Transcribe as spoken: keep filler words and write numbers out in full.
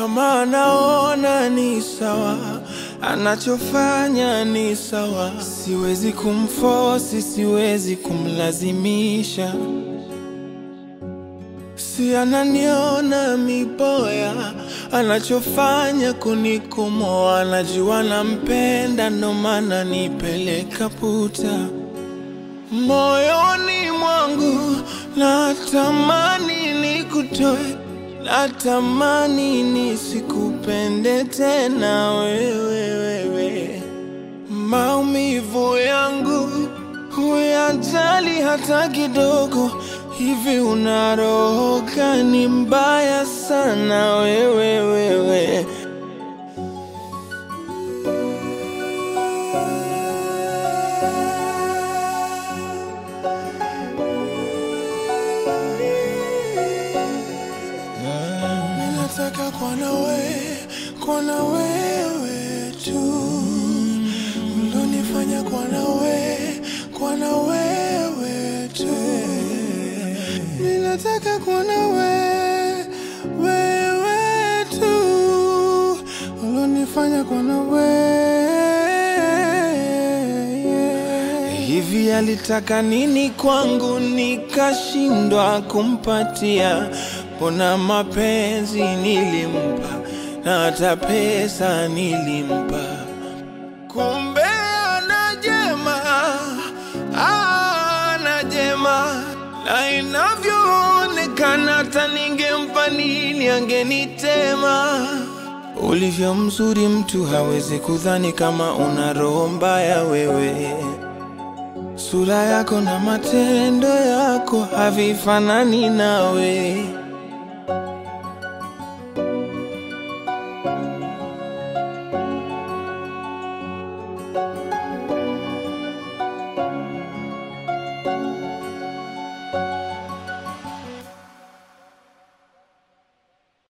Kama anaona ni sawa, anachofanya ni sawa, siwezi kumforce, siwezi kumlazimisha. Si ananiona miboya, anachofanya kunikomoa, anajua nampenda ndo maana nipeleka puta. Moyoni mwangu natamani nikutoe, natamani nisikupende tena wewe wewe. Maumivu yangu huyajali hata kidogo, hivi una roho gani mbaya sana wewe wewe. Nataka kuwa na wewe, kuwa na wewe tu. Ulonifanya kuwa na wewe, kuwa na wewe tu. Ninataka kuwa na wewe, wewe tu. Ulonifanya kuwa na wewe. Hivi alitaka nini kwangu nikashindwa kumpatia? Mbona mapenzi nilimpa na hata pesa nilimpa, kumbe anajema, anajema. Na inavyoonekana hata ningempa nini angenitema. Ulivyo mzuri mtu hawezi kudhani kama una roho mbaya wewe. Sura yako na matendo yako havifanani nawe.